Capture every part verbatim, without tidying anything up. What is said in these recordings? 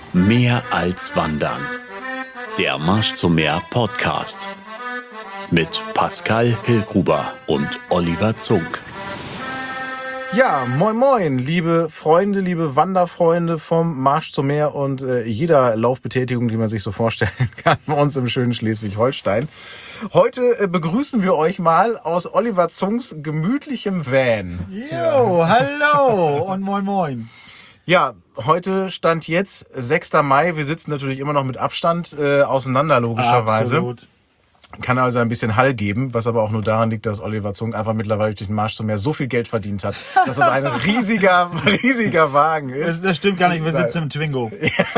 Mehr als Wandern. Der Marsch zum Meer Podcast. Mit Pascal Hillgruber und Oliver Zunk. Ja, moin moin, liebe Freunde, liebe Wanderfreunde vom Marsch zum Meer und äh, jeder Laufbetätigung, die man sich so vorstellen kann, bei uns im schönen Schleswig-Holstein. Heute äh, begrüßen wir euch mal aus Oliver Zunks gemütlichem Van. Jo, hallo und moin moin. Ja, heute Stand jetzt, sechster Mai. Wir sitzen natürlich immer noch mit Abstand äh, auseinander, logischerweise. Absolut. Kann also ein bisschen Hall geben, was aber auch nur daran liegt, dass Oliver Zunk einfach mittlerweile durch den Marsch zum Meer so viel Geld verdient hat, dass das ein riesiger, riesiger Wagen ist. Das, das stimmt gar nicht, wir sitzen im Twingo.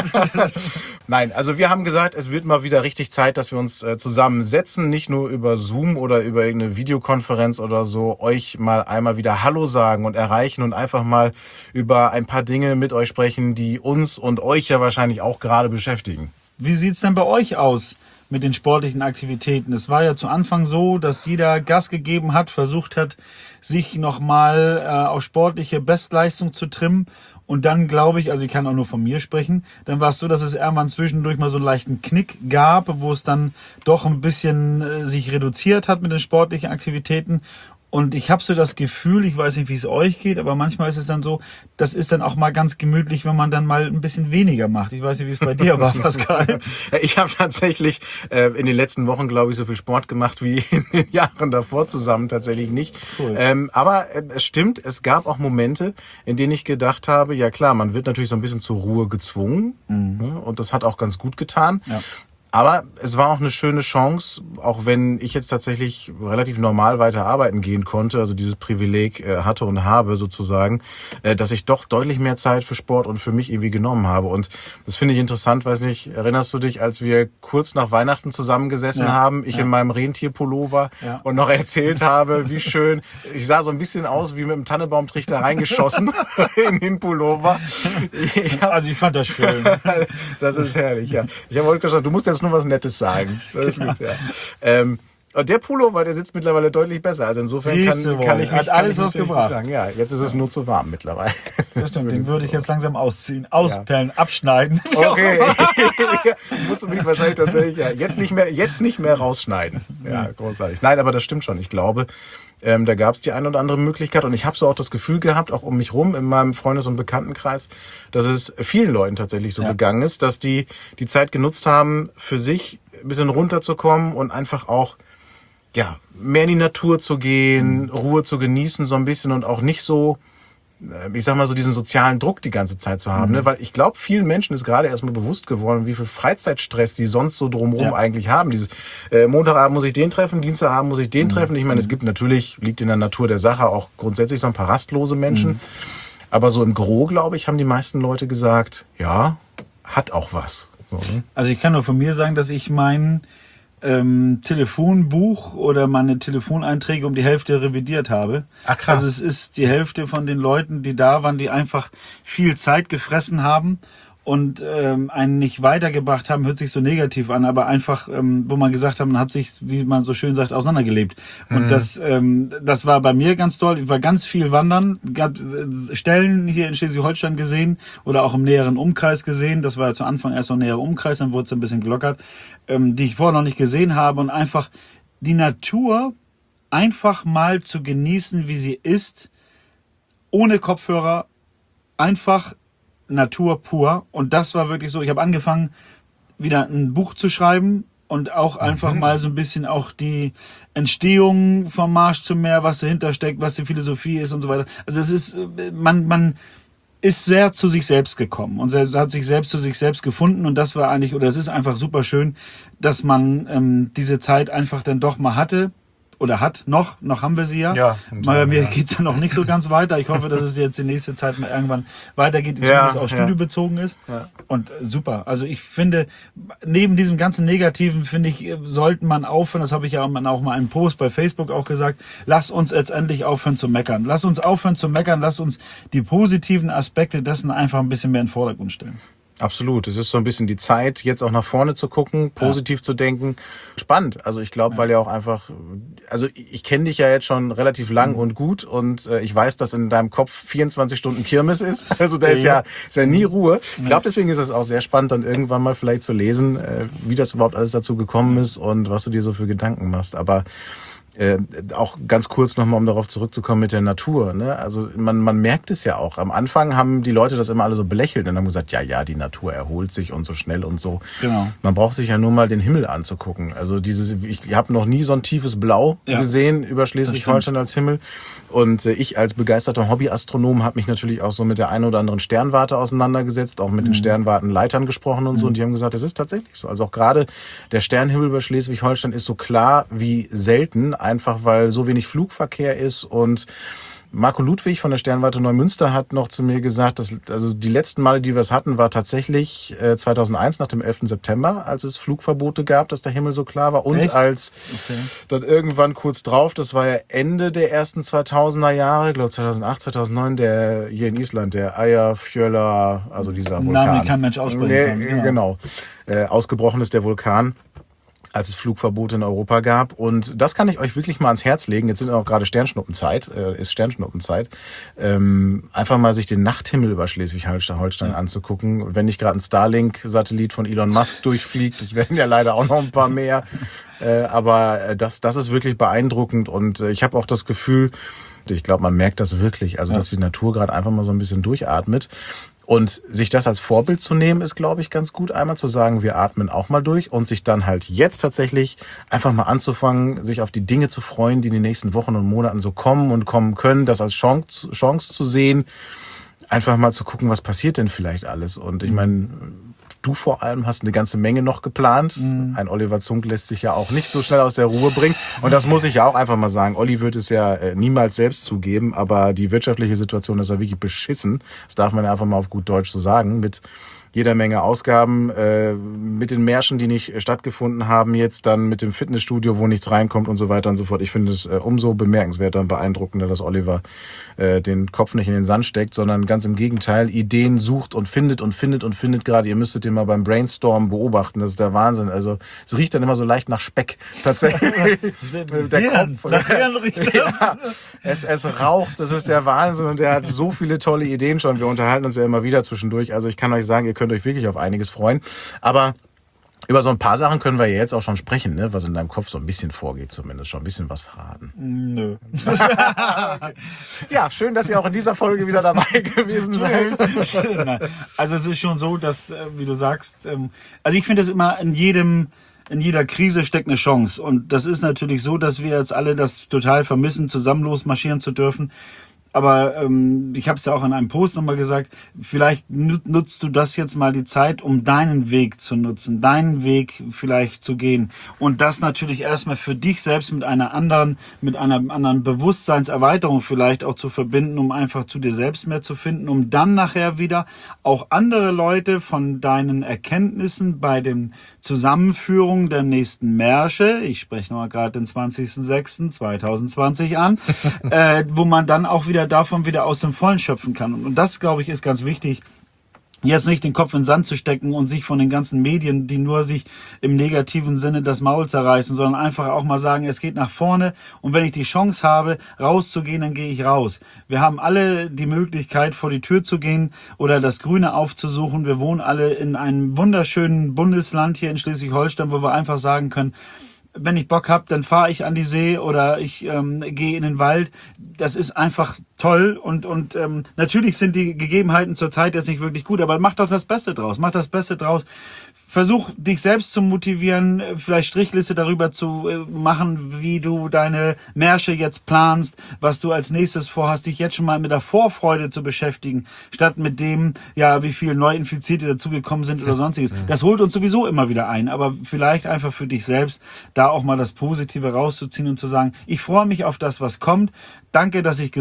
Nein, also wir haben gesagt, es wird mal wieder richtig Zeit, dass wir uns äh, zusammensetzen, nicht nur über Zoom oder über irgendeine Videokonferenz oder so, euch mal einmal wieder Hallo sagen und erreichen und einfach mal über ein paar Dinge mit euch sprechen, die uns und euch ja wahrscheinlich auch gerade beschäftigen. Wie sieht's denn bei euch aus mit den sportlichen Aktivitäten? Es war ja zu Anfang so, dass jeder Gas gegeben hat, versucht hat, sich nochmal äh, auf sportliche Bestleistung zu trimmen. Und dann glaube ich, also ich kann auch nur von mir sprechen, dann war es so, dass es irgendwann zwischendurch mal so einen leichten Knick gab, wo es dann doch ein bisschen äh, sich reduziert hat mit den sportlichen Aktivitäten. Und ich habe so das Gefühl, ich weiß nicht, wie es euch geht, aber manchmal ist es dann so, das ist dann auch mal ganz gemütlich, wenn man dann mal ein bisschen weniger macht. Ich weiß nicht, wie es bei dir war, Pascal. Ich habe tatsächlich äh, in den letzten Wochen, glaube ich, so viel Sport gemacht wie in den Jahren davor zusammen tatsächlich nicht. Cool. Ähm, aber äh, es stimmt, es gab auch Momente, in denen ich gedacht habe, ja klar, man wird natürlich so ein bisschen zur Ruhe gezwungen. Mhm. Ne? Und das hat auch ganz gut getan. Ja. Aber es war auch eine schöne Chance, auch wenn ich jetzt tatsächlich relativ normal weiter arbeiten gehen konnte, also dieses Privileg äh, hatte und habe sozusagen, äh, dass ich doch deutlich mehr Zeit für Sport und für mich irgendwie genommen habe. Und das finde ich interessant, weiß nicht, erinnerst du dich, als wir kurz nach Weihnachten zusammengesessen ja, haben, ich ja. in meinem Rentierpullover ja. und noch erzählt habe, wie schön, ich sah so ein bisschen aus wie mit einem Tannenbaumtrichter reingeschossen in den Pullover. Ich hab, also ich fand das schön. Das ist herrlich, ja. Ich habe heute gesagt, du musst jetzt nur was Nettes sagen. Das ist gut, ja. ähm, und der Pullover, der sitzt mittlerweile deutlich besser. Also insofern kann, kann ich mich Hat alles was gebracht. Sagen. Ja, jetzt ist es nur zu warm mittlerweile. Das stimmt, den würde ich jetzt langsam ausziehen, auspellen, ja. abschneiden. Okay. Musst du mich wahrscheinlich tatsächlich ja, jetzt nicht mehr, jetzt nicht mehr rausschneiden. Ja, großartig. Nein, aber das stimmt schon. Ich glaube, Ähm, da gab es die eine oder andere Möglichkeit und ich habe so auch das Gefühl gehabt, auch um mich rum in meinem Freundes- und Bekanntenkreis, dass es vielen Leuten tatsächlich so ja. gegangen ist, dass die die Zeit genutzt haben, für sich ein bisschen runterzukommen und einfach auch ja mehr in die Natur zu gehen, mhm. Ruhe zu genießen so ein bisschen und auch nicht so, ich sag mal so diesen sozialen Druck die ganze Zeit zu haben, mhm. ne? Weil ich glaube, vielen Menschen ist gerade erstmal bewusst geworden, wie viel Freizeitstress die sonst so drumherum ja. eigentlich haben. Dieses äh, Montagabend muss ich den treffen, Dienstagabend muss ich den mhm. treffen. Ich meine, es gibt natürlich, liegt in der Natur der Sache, auch grundsätzlich so ein paar rastlose Menschen. Mhm. Aber so im Gros, glaube ich, haben die meisten Leute gesagt, ja, hat auch was. So, ne? Also ich kann nur von mir sagen, dass ich mein Ähm, Telefonbuch oder meine Telefoneinträge um die Hälfte revidiert habe. Ach, krass. Also es ist die Hälfte von den Leuten, die da waren, die einfach viel Zeit gefressen haben und ähm, einen nicht weitergebracht haben, hört sich so negativ an, aber einfach, ähm, wo man gesagt hat, man hat sich, wie man so schön sagt, auseinandergelebt. Und mhm. das ähm, das war bei mir ganz toll. Ich war ganz viel wandern, gab äh, Stellen hier in Schleswig-Holstein gesehen oder auch im näheren Umkreis gesehen. Das war ja zu Anfang erst so ein näherer Umkreis, dann wurde es ein bisschen gelockert, ähm, die ich vorher noch nicht gesehen habe und einfach die Natur einfach mal zu genießen, wie sie ist, ohne Kopfhörer, einfach Natur pur. Und das war wirklich so, ich habe angefangen, wieder ein Buch zu schreiben und auch einfach mhm. mal so ein bisschen auch die Entstehung vom Marsch zum Meer, was dahinter steckt, was die Philosophie ist und so weiter. Also es ist, man, man ist sehr zu sich selbst gekommen und hat sich selbst zu sich selbst gefunden und das war eigentlich, oder es ist einfach super schön, dass man ähm, diese Zeit einfach dann doch mal hatte. Oder hat noch, noch haben wir sie ja. ja Bei mir ja. geht's ja noch nicht so ganz weiter. Ich hoffe, dass es jetzt die nächste Zeit mal irgendwann weitergeht, ja, dass es auch studiobezogen ist. Ja. Und äh, super. Also ich finde, neben diesem ganzen Negativen, finde ich, sollten man aufhören, das habe ich ja auch mal in einem Post bei Facebook auch gesagt, lass uns jetzt endlich aufhören zu meckern. Lass uns aufhören zu meckern, lass uns die positiven Aspekte dessen einfach ein bisschen mehr in den Vordergrund stellen. Absolut. Es ist so ein bisschen die Zeit, jetzt auch nach vorne zu gucken, positiv ja. zu denken. Spannend. Also ich glaube, ja. weil ja auch einfach, also ich kenne dich ja jetzt schon relativ lang mhm. und gut und äh, ich weiß, dass in deinem Kopf vierundzwanzig Stunden Kirmes ist. Also da ist ja, ist ja nie Ruhe. Ich glaube, deswegen ist es auch sehr spannend, dann irgendwann mal vielleicht zu lesen, äh, wie das überhaupt alles dazu gekommen ist und was du dir so für Gedanken machst. Aber Äh, auch ganz kurz nochmal, um darauf zurückzukommen mit der Natur. Ne? Also man, man merkt es ja auch. Am Anfang haben die Leute das immer alle so belächelt und haben gesagt, ja, ja, die Natur erholt sich und so schnell und so. Genau. Man braucht sich ja nur mal den Himmel anzugucken. Also dieses, ich habe noch nie so ein tiefes Blau ja. gesehen über Schleswig-Holstein als Himmel. Und äh, ich als begeisterter Hobbyastronom habe mich natürlich auch so mit der einen oder anderen Sternwarte auseinandergesetzt, auch mit mhm. den Sternwartenleitern gesprochen und so. Mhm. Und die haben gesagt, das ist tatsächlich so. Also auch gerade der Sternhimmel über Schleswig-Holstein ist so klar wie selten, einfach weil so wenig Flugverkehr ist. Und Marco Ludwig von der Sternwarte Neumünster hat noch zu mir gesagt, dass also die letzten Male, die wir es hatten, war tatsächlich äh, zweitausendeins nach dem elften September, als es Flugverbote gab, dass der Himmel so klar war. Und Echt? als okay. dann irgendwann kurz drauf, das war ja Ende der ersten zweitausender Jahre, ich glaube zweitausendacht, zweitausendneun, der hier in Island, der Eyjafjölla, also dieser Vulkan. Namen, den kein Mensch aussprechen nee, kann. Genau, genau. Äh, ausgebrochen ist der Vulkan, als es Flugverbote in Europa gab. Und das kann ich euch wirklich mal ans Herz legen. Jetzt sind auch gerade Sternschnuppenzeit, äh, ist Sternschnuppenzeit. Ähm, einfach mal sich den Nachthimmel über Schleswig-Holstein ja. anzugucken. Wenn nicht gerade ein Starlink-Satellit von Elon Musk durchfliegt, das werden ja leider auch noch ein paar mehr. Äh, aber das, das ist wirklich beeindruckend. Und äh, ich habe auch das Gefühl, ich glaube, man merkt das wirklich, also ja. dass die Natur gerade einfach mal so ein bisschen durchatmet. Und sich das als Vorbild zu nehmen, ist, glaube ich, ganz gut. Einmal zu sagen, wir atmen auch mal durch und sich dann halt jetzt tatsächlich einfach mal anzufangen, sich auf die Dinge zu freuen, die in den nächsten Wochen und Monaten so kommen und kommen können, das als Chance, Chance zu sehen, einfach mal zu gucken, was passiert denn vielleicht alles. Und ich meine, du vor allem hast eine ganze Menge noch geplant. Mhm. Ein Oliver Zunk lässt sich ja auch nicht so schnell aus der Ruhe bringen. Und das muss ich ja auch einfach mal sagen. Olli wird es ja äh, niemals selbst zugeben, aber die wirtschaftliche Situation ist ja wirklich beschissen. Das darf man ja einfach mal auf gut Deutsch so sagen. Mit jeder Menge Ausgaben, äh, mit den Märschen, die nicht stattgefunden haben, jetzt dann mit dem Fitnessstudio, wo nichts reinkommt und so weiter und so fort. Ich finde es äh, umso bemerkenswerter und beeindruckender, dass Oliver äh, den Kopf nicht in den Sand steckt, sondern ganz im Gegenteil Ideen sucht und findet und findet und findet gerade. Ihr müsstet den mal beim Brainstorm beobachten, das ist der Wahnsinn. Also es riecht dann immer so leicht nach Speck, tatsächlich. der Hirn, Kopf. Nach Hirn riecht das. Ja, es, es raucht, das ist der Wahnsinn und er hat so viele tolle Ideen schon. Wir unterhalten uns ja immer wieder zwischendurch. Also ich kann euch sagen, ihr könnt euch wirklich auf einiges freuen. Aber über so ein paar Sachen können wir ja jetzt auch schon sprechen, ne? Was in deinem Kopf so ein bisschen vorgeht, zumindest schon ein bisschen was verraten. Nö. Okay. Ja, schön, dass ihr auch in dieser Folge wieder dabei gewesen seid. Also es ist schon so, dass, wie du sagst, also ich finde es immer in jedem In jeder Krise steckt eine Chance. Und das ist natürlich so, dass wir jetzt alle das total vermissen, zusammen losmarschieren zu dürfen. Aber ähm, ich habe es ja auch in einem Post nochmal gesagt, vielleicht nutzt du das jetzt mal die Zeit, um deinen Weg zu nutzen, deinen Weg vielleicht zu gehen. Und das natürlich erstmal für dich selbst mit einer anderen, mit einer anderen Bewusstseinserweiterung vielleicht auch zu verbinden, um einfach zu dir selbst mehr zu finden, um dann nachher wieder auch andere Leute von deinen Erkenntnissen bei den Zusammenführungen der nächsten Märsche, ich spreche nochmal gerade den zwanzigsten sechsten zweitausendzwanzig an, äh, wo man dann auch wieder davon wieder aus dem Vollen schöpfen kann. Und das, glaube ich, ist ganz wichtig, jetzt nicht den Kopf in den Sand zu stecken und sich von den ganzen Medien, die nur sich im negativen Sinne das Maul zerreißen, sondern einfach auch mal sagen, es geht nach vorne und wenn ich die Chance habe, rauszugehen, dann gehe ich raus. Wir haben alle die Möglichkeit, vor die Tür zu gehen oder das Grüne aufzusuchen. Wir wohnen alle in einem wunderschönen Bundesland hier in Schleswig-Holstein, wo wir einfach sagen können, wenn ich Bock hab, dann fahre ich an die See oder ich ähm, gehe in den Wald. Das ist einfach toll und und ähm, natürlich sind die Gegebenheiten zurzeit jetzt nicht wirklich gut, aber mach doch das Beste draus. Mach das Beste draus. Versuch, dich selbst zu motivieren, vielleicht Strichliste darüber zu machen, wie du deine Märsche jetzt planst, was du als nächstes vorhast, dich jetzt schon mal mit der Vorfreude zu beschäftigen, statt mit dem, ja, wie viele Neuinfizierte dazugekommen sind oder sonstiges. Das holt uns sowieso immer wieder ein, aber vielleicht einfach für dich selbst, da auch mal das Positive rauszuziehen und zu sagen, ich freue mich auf das, was kommt. Danke, dass ich gesund sein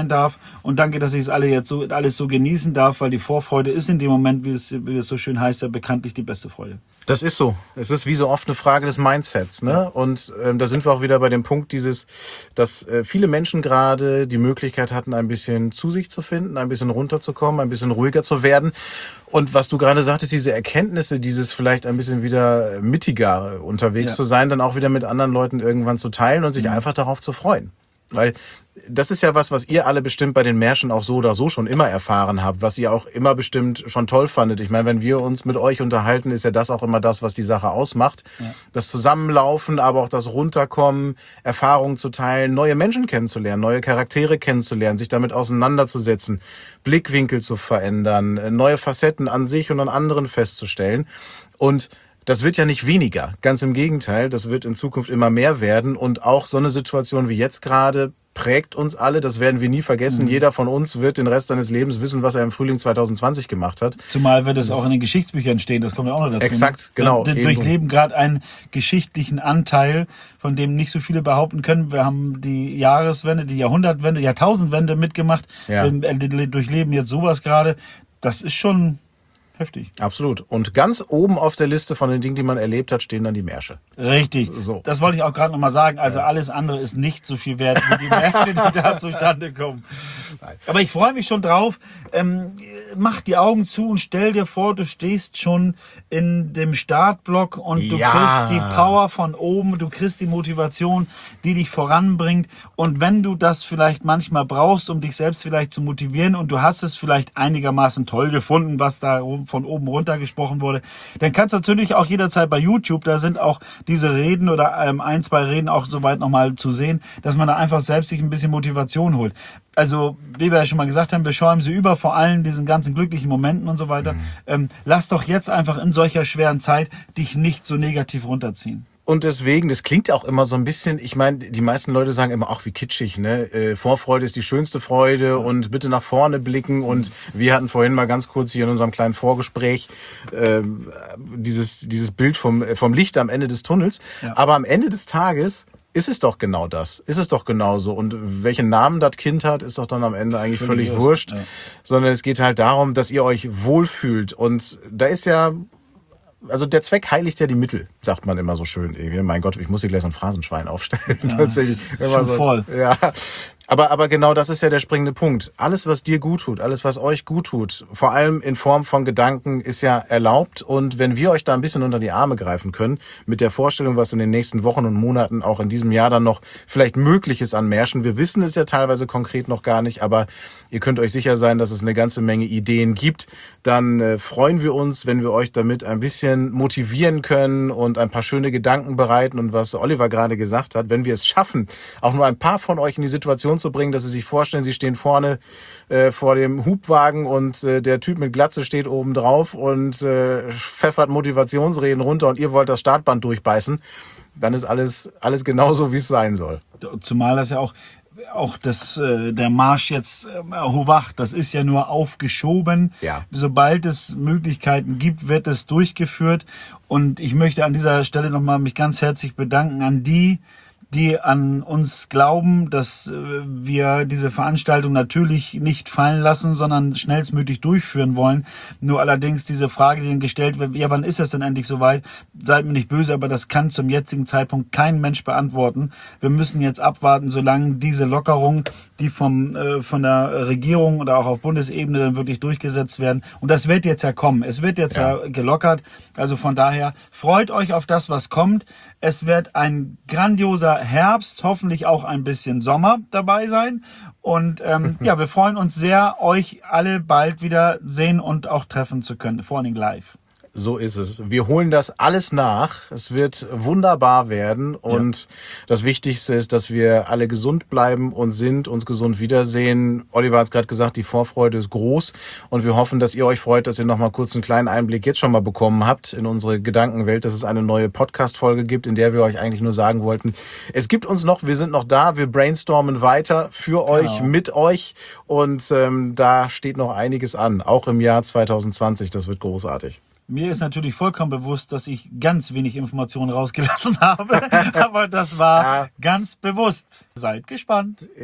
darf. Und danke, dass ich es alle jetzt so, alles so genießen darf, weil die Vorfreude ist in dem Moment, wie es, wie es so schön heißt, ja bekanntlich die beste Freude. Das ist so. Es ist wie so oft eine Frage des Mindsets, ne? Ja. Und ähm, da sind wir auch wieder bei dem Punkt dieses, dass äh, viele Menschen gerade die Möglichkeit hatten, ein bisschen zu sich zu finden, ein bisschen runterzukommen, ein bisschen ruhiger zu werden. Und was du gerade sagtest, diese Erkenntnisse, dieses vielleicht ein bisschen wieder mittiger unterwegs ja. zu sein, dann auch wieder mit anderen Leuten irgendwann zu teilen und sich mhm. einfach darauf zu freuen. Weil das ist ja was, was ihr alle bestimmt bei den Märschen auch so oder so schon immer erfahren habt, was ihr auch immer bestimmt schon toll fandet. Ich meine, wenn wir uns mit euch unterhalten, ist ja das auch immer das, was die Sache ausmacht. Ja. Das Zusammenlaufen, aber auch das Runterkommen, Erfahrungen zu teilen, neue Menschen kennenzulernen, neue Charaktere kennenzulernen, sich damit auseinanderzusetzen, Blickwinkel zu verändern, neue Facetten an sich und an anderen festzustellen. Und das wird ja nicht weniger, ganz im Gegenteil, das wird in Zukunft immer mehr werden und auch so eine Situation wie jetzt gerade prägt uns alle, das werden wir nie vergessen. Mhm. Jeder von uns wird den Rest seines Lebens wissen, was er im Frühling zwanzig zwanzig gemacht hat. Zumal wird es auch in den Geschichtsbüchern stehen, das kommt ja auch noch dazu. Exakt, genau. Wir durchleben gerade einen geschichtlichen Anteil, von dem nicht so viele behaupten können. Wir haben die Jahreswende, die Jahrhundertwende, Jahrtausendwende mitgemacht. Ja. Wir durchleben jetzt sowas gerade. Das ist schon heftig. Absolut. Und ganz oben auf der Liste von den Dingen, die man erlebt hat, stehen dann die Märsche. Richtig. So. Das wollte ich auch gerade nochmal sagen. Also ja. alles andere ist nicht so viel wert wie die Märsche, die da zustande kommen. Nein. Aber ich freue mich schon drauf. Ähm, mach die Augen zu und stell dir vor, du stehst schon in dem Startblock und du ja. kriegst die Power von oben, du kriegst die Motivation, die dich voranbringt. Und wenn du das vielleicht manchmal brauchst, um dich selbst vielleicht zu motivieren und du hast es vielleicht einigermaßen toll gefunden, was da von oben runter gesprochen wurde, dann kannst du natürlich auch jederzeit bei YouTube, da sind auch diese Reden oder ähm, ein, zwei Reden auch soweit nochmal zu sehen, dass man da einfach selbst sich ein bisschen Motivation holt. Also, wie wir ja schon mal gesagt haben, wir schäumen sie über, vor allem diesen ganzen glücklichen Momenten und so weiter. Mhm. Ähm, lass doch jetzt einfach in solcher schweren Zeit dich nicht so negativ runterziehen. Und deswegen, das klingt auch immer so ein bisschen, ich meine, die meisten Leute sagen immer, ach wie kitschig, ne? Äh, Vorfreude ist die schönste Freude und bitte nach vorne blicken. Und wir hatten vorhin mal ganz kurz hier in unserem kleinen Vorgespräch äh, dieses dieses Bild vom vom Licht am Ende des Tunnels. Ja. Aber am Ende des Tages ist es doch genau das. Ist es doch genauso. Und welchen Namen das Kind hat, ist doch dann am Ende eigentlich völlig, völlig wurscht. Ja. Sondern es geht halt darum, dass ihr euch wohlfühlt. Und da ist ja... Also der Zweck heiligt ja die Mittel, sagt man immer so schön. Mein Gott, ich muss hier gleich so ein Phrasenschwein aufstellen. Ja, tatsächlich. Schon so, voll. Ja. Aber, aber genau das ist ja der springende Punkt. Alles, was dir gut tut, alles, was euch gut tut, vor allem in Form von Gedanken, ist ja erlaubt. Und wenn wir euch da ein bisschen unter die Arme greifen können, mit der Vorstellung, was in den nächsten Wochen und Monaten auch in diesem Jahr dann noch vielleicht möglich ist an Märschen, wir wissen es ja teilweise konkret noch gar nicht, aber ihr könnt euch sicher sein, dass es eine ganze Menge Ideen gibt, dann äh, freuen wir uns, wenn wir euch damit ein bisschen motivieren können und ein paar schöne Gedanken bereiten. Und was Oliver gerade gesagt hat, wenn wir es schaffen, auch nur ein paar von euch in die Situation zu bringen, dass sie sich vorstellen, sie stehen vorne äh, vor dem Hubwagen und äh, der Typ mit Glatze steht oben drauf und äh, pfeffert Motivationsreden runter und ihr wollt das Startband durchbeißen, dann ist alles, alles genauso, wie es sein soll. Zumal das ja auch Auch das, äh, der Marsch jetzt, äh, Howach, das ist ja nur aufgeschoben. Ja. Sobald es Möglichkeiten gibt, wird es durchgeführt. Und ich möchte an dieser Stelle nochmal mich ganz herzlich bedanken an die, die an uns glauben, dass äh, wir diese Veranstaltung natürlich nicht fallen lassen, sondern schnellstmöglich durchführen wollen. Nur allerdings diese Frage, die dann gestellt wird, ja, wann ist das denn endlich soweit? Seid mir nicht böse, aber das kann zum jetzigen Zeitpunkt kein Mensch beantworten. Wir müssen jetzt abwarten, solange diese Lockerung, die vom äh, von der Regierung oder auch auf Bundesebene dann wirklich durchgesetzt werden. Und das wird jetzt ja kommen. Es wird jetzt ja, ja gelockert. Also von daher freut euch auf das, was kommt. Es wird ein grandioser Herbst, hoffentlich auch ein bisschen Sommer dabei sein. Und ähm, ja, wir freuen uns sehr, euch alle bald wieder sehen und auch treffen zu können, vor allem live. So ist es. Wir holen das alles nach. Es wird wunderbar werden. Und ja. das Wichtigste ist, dass wir alle gesund bleiben und sind, uns gesund wiedersehen. Oliver hat es gerade gesagt, die Vorfreude ist groß. Und wir hoffen, dass ihr euch freut, dass ihr noch mal kurz einen kleinen Einblick jetzt schon mal bekommen habt in unsere Gedankenwelt, dass es eine neue Podcast-Folge gibt, in der wir euch eigentlich nur sagen wollten, es gibt uns noch, wir sind noch da, wir brainstormen weiter für euch, genau. mit euch. Und ähm, da steht noch einiges an, auch im Jahr zwanzig zwanzig. Das wird großartig. Mir ist natürlich vollkommen bewusst, dass ich ganz wenig Informationen rausgelassen habe, aber das war ja. ganz bewusst. Seid gespannt. Ja.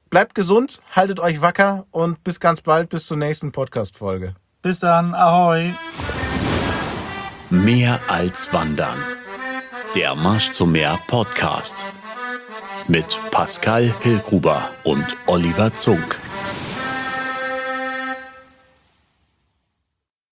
bleibt gesund, haltet euch wacker und bis ganz bald, bis zur nächsten Podcast-Folge. Bis dann, ahoi. Mehr als Wandern. Der Marsch zum Meer Podcast. Mit Pascal Hillgruber und Oliver Zunk.